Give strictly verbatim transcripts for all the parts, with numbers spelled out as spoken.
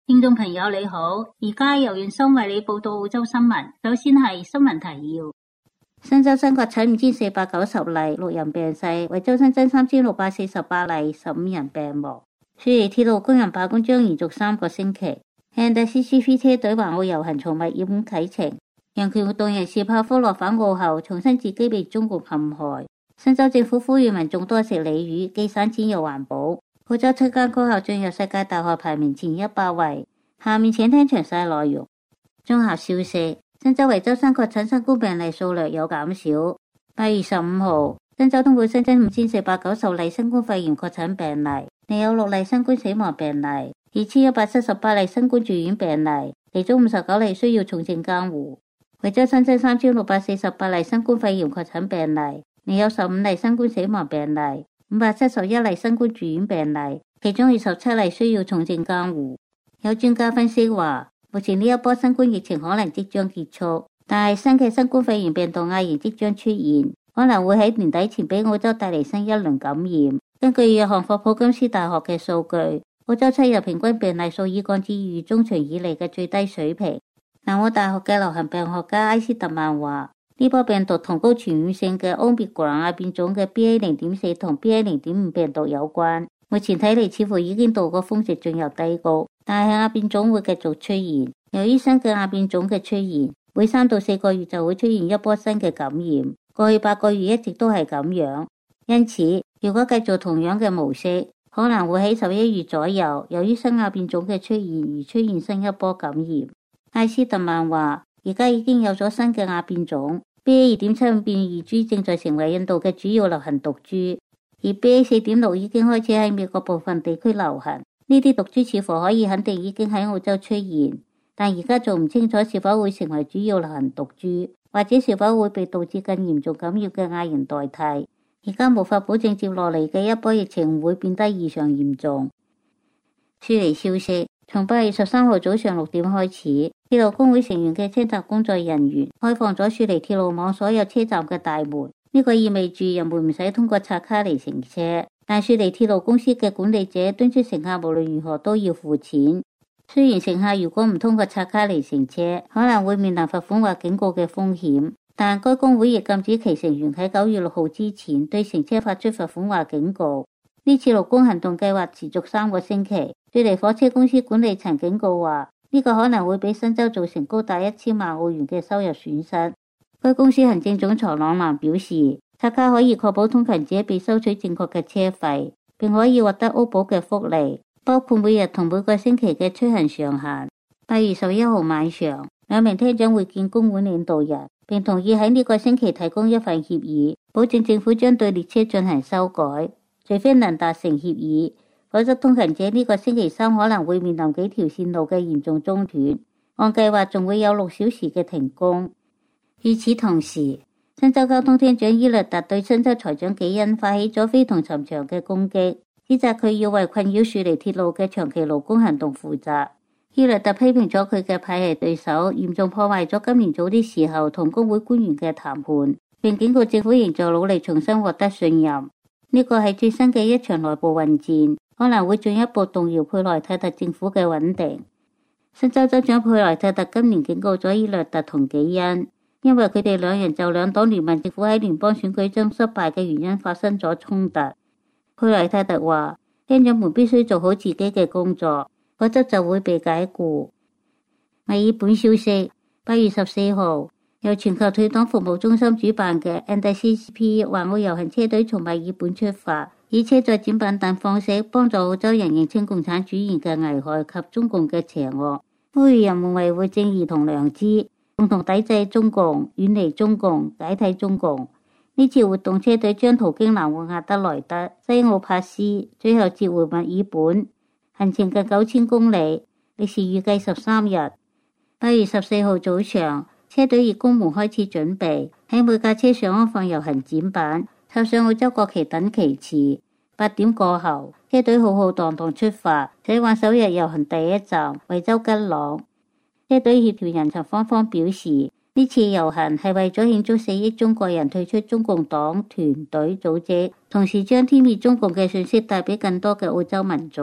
聽眾朋友你好，而家由袁生為你報道澳洲新聞。首先係新聞提要：新州新確診五千四百九十例，六人病逝；維州新增三千六百四十八例，十五人病亡。雪梨鐵路工人罷工將延續三個星期。N D C C P 車隊環澳遊行從墨爾本啟程。人權活動人士帕科洛返澳後，重申自己被中國陷害。新州政府呼籲民眾多食鯉魚，既省錢又環保。澳洲七間高校進入世界大學排名前一百位。下面請聽詳細內容。綜合消息，新州維州新確診新冠病例數略有減少。八月十五號，新州通報新增五千四百九十例新冠肺炎確診病例，另有六例新冠死亡病例，二千一百七十八例新冠住院病例，其中五十九例需要重症監護。維州新增三千六百四十八例新冠肺炎確診病例，另有十五例新冠死亡病例，五百七十一例新冠住院病例，其中二十七例需要重症監護。有專家分析話，目前呢一波新冠疫情可能即將結束，但係新嘅新冠肺炎病毒亞型即將出現，可能會喺年底前俾澳洲帶嚟新一輪感染。根據約翰霍普金斯大學嘅數據，澳洲七日平均病例數已降至二月中旬以嚟嘅最低水平。南澳大學嘅流行病學家埃斯特曼話，呢波病毒同高傳染性嘅 Omicron 亞變種嘅 B A 零點四 同 B A 零點五 病毒有關。目前睇嚟似乎已經到過峰值，進入低谷，但係亞變種會繼續出現。由於新嘅亞變種嘅出現，每三到四個月就會出現一波新嘅感染。過去八個月一直都係咁樣，因此如果繼續同樣嘅模式，可能會喺十一月左右，由於新亞變種嘅出現而出現新一波感染。艾斯特曼話，而家已經有咗新嘅亞變種 B A 二點七五 變異株正在成為印度嘅主要流行毒株。而 B A 四點六 已經開始喺美國部分地區流行，呢啲毒株似乎可以肯定已經喺澳洲出現，但而家仲唔清楚是否會成為主要流行毒株，或者是否會被導致更嚴重感染嘅亞型代替。而家無法保證接落嚟嘅一波疫情會變得異常嚴重。雪梨消息，從八月十三號早上六點開始，鐵路工會成員嘅車站工作人員開放咗雪梨鐵路網所有車站嘅大門。呢個意味住人們唔使通過刷卡嚟乘車，但雪梨鐵路公司嘅管理者敦促乘客無論如何都要付錢。雖然乘客如果唔通過刷卡嚟乘車，可能會面臨罰款或警告嘅風險，但該工會亦禁止其成員喺九月六號之前對乘車發出罰款或警告。呢次勞工行動計劃持續三個星期。雪梨火車公司管理層警告話，呢個可能會俾新州造成高達一千萬澳元嘅收入損失。該公司行政總裁朗蘭表示，刷卡可以確保通勤者被收取正確嘅車費，並可以獲得歐保嘅福利，包括每日同每個星期嘅出行上限。八月十一號晚上，兩名廳長會見工會領導人，並同意喺呢個星期提供一份協議，保證政府將對列車進行修改，除非能達成協議，否則通勤者呢個星期三可能會面臨幾條線路嘅嚴重中斷。按計劃仲會有六小時嘅停工。與此同時，新州交通廳長伊略特對新州財長紀恩發起咗非同尋常嘅攻擊，指責佢要為困擾雪梨鐵路嘅長期勞工行動負責。伊略特批評咗佢嘅派系對手嚴重破壞咗今年早啲時候同工會官員嘅談判，並警告政府仍在努力重新獲得信任。呢個係最新嘅一場內部混戰，可能會進一步動搖佩萊特特政府嘅穩定。新州州長佩萊特特今年警告咗伊略特同紀恩，因為佢哋兩人就兩黨聯盟政府喺聯邦選舉中失敗嘅原因發生咗衝突。佩萊特特話，廳長們必須做好自己嘅工作，否則就會被解雇。墨爾本消息，八月十四號，由全球退黨服務中心主辦嘅 N D C C P 環澳遊行車隊從墨爾本出發，以車載展品等方式幫助澳洲人認清共產主義嘅危害及中共嘅邪惡，呼籲人們維護正義同良知，共同抵制中共，遠離中共，解體中共。呢次活動車隊將途經南澳亞德萊德、西澳帕斯，最後折回墨爾本，行程近九千公里，歷時預計十三日。八月十四號早上，車隊義工們開始準備，喺每架車上安放遊行展板，插上澳洲國旗等旗幟。八點過後，車隊浩浩蕩蕩出發，駛往首日遊行第一站維州吉朗。車隊協調人陳芳芳表示，呢次遊行係為咗慶祝四億中國人退出中共黨團隊組織，同時將天滅中共嘅信息帶俾更多嘅澳洲民眾。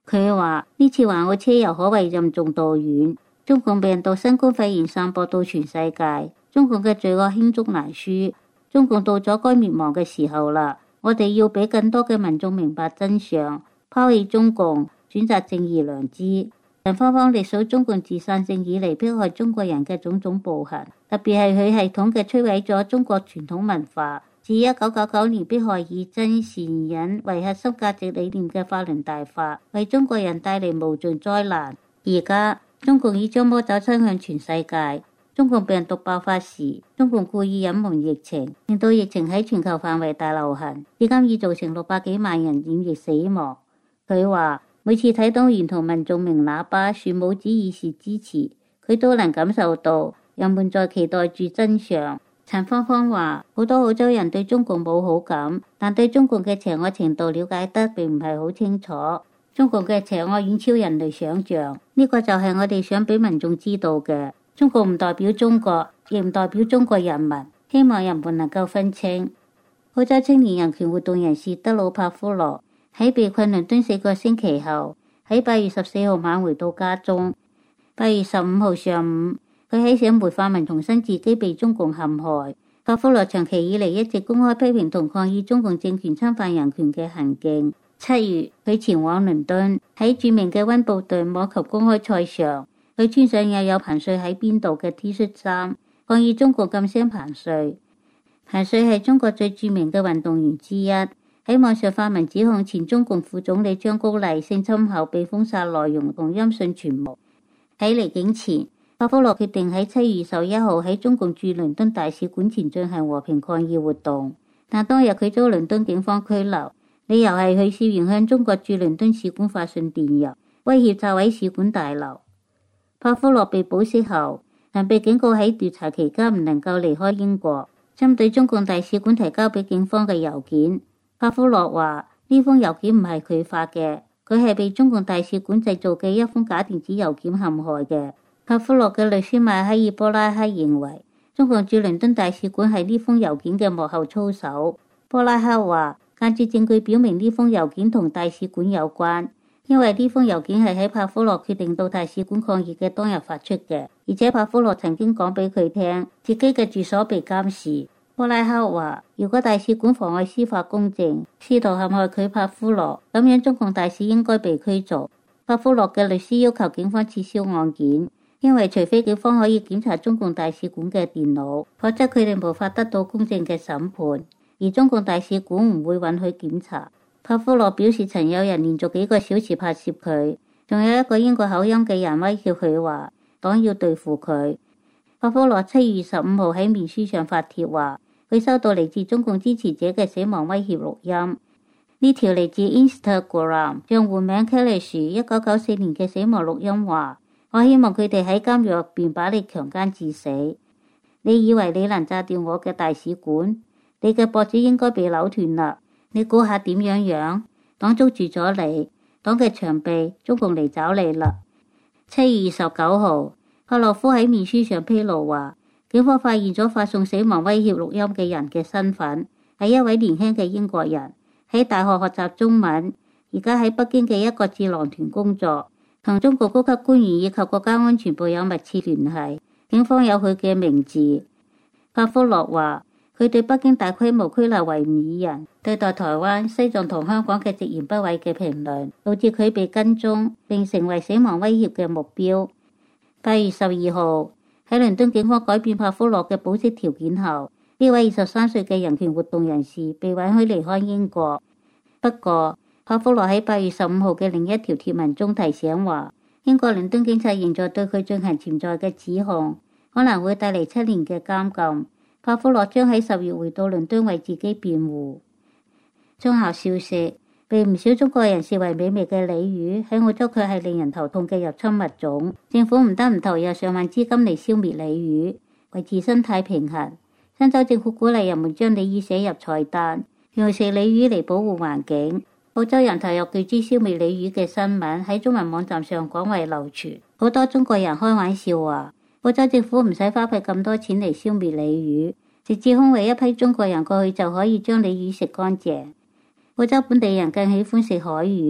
佢話呢次環澳車遊可謂任重道遠，中共病毒新冠肺炎散播到全世界，中共嘅罪惡罄竹難書，中共到咗該滅亡嘅時候啦。我哋要俾更多嘅民眾明白真相，拋棄中共，選擇正義良知。陳芳芳列數中共自誕生以嚟迫害中國人嘅種種暴行，特別係佢系統嘅摧毀咗中國傳統文化。自一九九九年迫害以真善忍為核心價值理念嘅法輪大法，為中國人帶嚟無盡災難。而家中共已將魔爪伸向全世界。中共病毒爆發時，中共故意隱瞞疫情，令到疫情喺全球範圍大流行，至今已造成六百幾萬人染疫死亡。佢話每次睇到沿途民眾鳴喇叭、豎拇指以示支持，佢都能感受到人們在期待住真相。陳芳芳話好多澳洲人對中共冇好感，但對中共嘅邪惡程度了解得並唔係好清楚。中共嘅邪惡遠超人類想象，呢個就係我哋想俾民眾知道嘅。中共唔代表中國，亦唔代表中國人民，希望人們能夠分清。澳洲青年人權活動人士德魯帕夫羅喺被困倫敦四個星期後，喺八月十四號晚回到家中。八月十五號上午，佢喺社媒發文重申自己被中共陷害。帕夫羅長期以嚟一直公開批評同抗議中共政權侵犯人權嘅行徑。七月，佢前往倫敦，喺著名嘅溫布頓網球公開賽上，佢穿上印有彭帥喺邊度嘅 T 恤衫，抗議中國禁聲彭帥。彭帥係中國最著名嘅運動員之一，喺網上發文指控前中共副總理張高麗性侵後被封殺內容同音訊全無。喺離境前，帕夫洛決定喺七月二十一號喺中共駐倫敦大使館前進行和平抗議活動，但當日佢遭倫敦警方拘留，理由係佢涉嫌向中國駐倫敦使館發信電郵，威脅炸毀使館大樓。帕夫洛被保釋後，曾被警告喺調查期間唔能夠離開英國。針對中共大使館提交俾警方嘅郵件，帕夫洛話呢封郵件唔係佢發嘅，佢係被中共大使館製造嘅一封假電子郵件陷害嘅。帕夫洛嘅律師麥克爾波拉克認為，中共駐倫敦大使館係呢封郵件嘅幕後操手。波拉克話，間接證據表明呢封郵件同大使館有關。因為呢封郵件係喺帕夫洛決定到大使館抗議嘅當日發出嘅，而且帕夫洛曾經講俾佢聽自己嘅住所被監視。波拉克話，如果大使館妨礙司法公正，試圖陷害佢帕夫洛，咁樣中共大使應該被驅逐。帕夫洛嘅律師要求警方撤銷案件，因為除非警方可以檢查中共大使館嘅電腦，否則佢哋無法得到公正嘅審判，而中共大使館唔會允許檢查。帕夫洛表示曾有人連續幾個小時拍攝佢，仲有一個英國口音嘅人威脅佢話黨要對付佢。帕夫洛七月十五號喺面書上發帖話，佢收到嚟自中共支持者嘅死亡威脅錄音。呢條嚟自 Instagram 賬戶名 Kalish 一九九四年嘅死亡錄音話，我希望佢哋喺監獄入邊把你強姦致死。你以為你能炸掉我嘅大使館？你嘅脖子應該被扭斷啦。你估下點樣樣？黨捉住咗你，黨嘅長臂，中共嚟找你啦。七月二十九號，帕洛夫喺面書上披露話，警方發現咗發送死亡威脅錄音嘅人嘅身份，係一位年輕嘅英國人，喺大學學習中文，而家喺北京嘅一個智囊團工作，同中國高級官員以及國家安全部有密切聯繫。警方有佢嘅名字。帕夫洛話，佢對北京大規模拘留維吾爾人、對待台灣、西藏同香港嘅直言不諱嘅評論，導致佢被跟蹤並成為死亡威脅嘅目標。八月十二號，喺倫敦警方改變帕夫洛嘅保釋條件後，呢位二十三歲嘅人權活動人士被允許離開英國。不過，帕夫洛喺八月十五號嘅另一條貼文中提醒話，英國倫敦警察仍在對佢進行潛在嘅指控，可能會帶嚟七年嘅監禁。帕夫洛將喺十月回到倫敦為自己辯護。中校消息，被唔少中國人視為美味嘅鯉魚，喺澳洲卻係令人頭痛嘅入侵物種。政府唔得唔投入上萬資金嚟消滅鯉魚，維持生態平衡。新州政府鼓勵人們將鯉魚寫入菜單，用食鯉魚嚟保護環境。澳洲人投入巨資消滅鯉魚嘅新聞喺中文網站上廣為流傳，好多中國人開玩笑話，澳洲政府唔使花費咁多錢嚟消滅鯉魚，直接空運一批中國人過去就可以將鯉魚食乾淨。澳洲本地人更喜歡食海魚，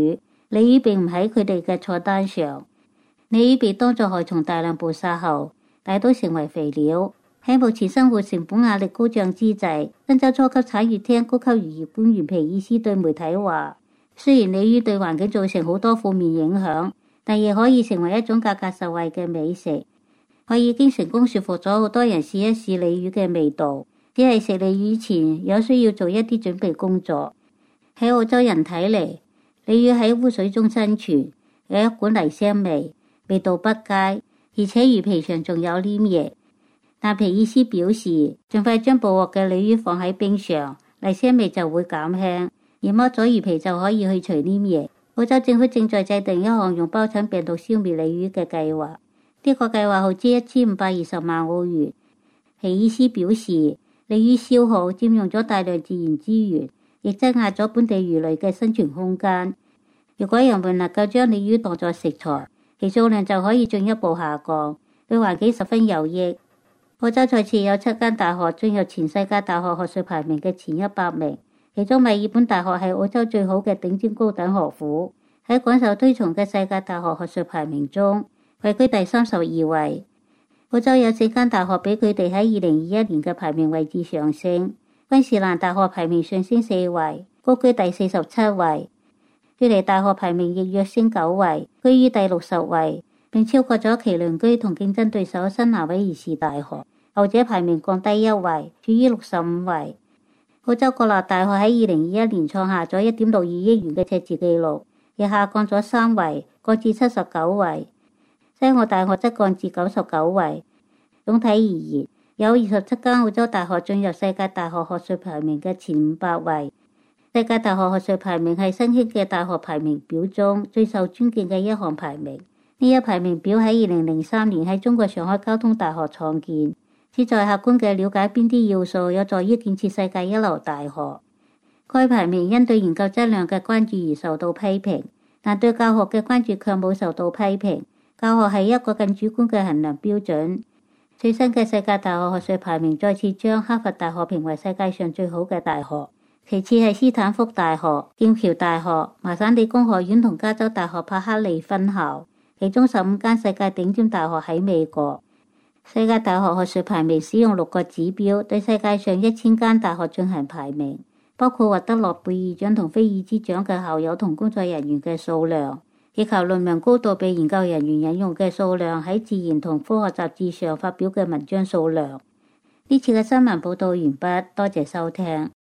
鯉魚並唔喺佢哋嘅菜單上。鯉魚被當作害蟲大量捕殺後，大都成為肥料。喺目前生活成本壓力高漲之際，新州初級產業廳高級漁業官員皮爾斯對媒體話，雖然鯉魚對環境造成好多負面影響，但亦可以成為一種價格實惠嘅美食。我已經成功說服咗好多人試一試鯉魚嘅味道，只係食鯉魚前有需要做一啲準備工作。喺澳洲人睇嚟，鯉魚喺污水中生存，有一股泥腥味，味道不佳，而且魚皮上仲有黏液。但皮爾斯表示，盡快將捕獲嘅鯉魚放喺冰上，泥腥味就會減輕，而剝咗魚皮就可以去除黏液。澳洲政府正在制定一項用疱疹病毒消滅鯉魚嘅計劃，呢個計劃耗資一千五百二十萬澳元。皮爾斯表示，鯉魚消耗佔用咗大量自然資源，亦增壓咗本地魚類嘅生存空間。如果人們能夠將鯉魚當作食材，其數量就可以進一步下降，對環境十分有益。澳洲再次有七間大學進入全世界大學學術排名嘅前一百名，其中墨爾本大學係澳洲最好嘅頂尖高等學府，喺廣受推崇嘅世界大學學術排名中位居第三十二位。澳洲有四間大學比佢哋喺二零二一年嘅排名位置上升，昆士蘭大學排名上升四位，高居第四十七位。雪梨大學排名亦躍升九位，居於第六十位，並超過咗其鄰居同競爭對手新南威爾士大學，後者排名降低一位，處於六十五位。澳洲國立大學喺二零二一年創下咗一點六二億元嘅赤字紀錄，亦下降咗三位，降至七十九位。西澳大學則降至九十九位。總體而言，有二十七間澳洲大學進入世界大學學術排名嘅前五百位。世界大學學術排名係新興嘅大學排名表中最受尊敬嘅一項排名。呢一排名表喺二零零三年喺中國上海交通大學創建，旨在客觀嘅了解邊啲要素有助於建設世界一流大學。該排名因對研究質量嘅關注而受到批評，但對教學嘅關注卻冇受到批評。教學係一個更主觀嘅衡量標準。最新嘅世界大學學術排名再次將哈佛大學評為世界上最好嘅大學，其次係斯坦福大學、劍橋大學、麻省理工學院同加州大學柏克利分校，其中十五間世界頂尖大學喺美國。世界大學學術排名使用六個指標對世界上一千間大學進行排名，包括獲得諾貝爾獎同菲爾茲獎嘅校友同工作人員嘅數量，以及論文高度被研究人員引用嘅數量，喺自然同科學雜誌上發表嘅文章數量。呢次嘅新聞報道完畢，多謝收聽。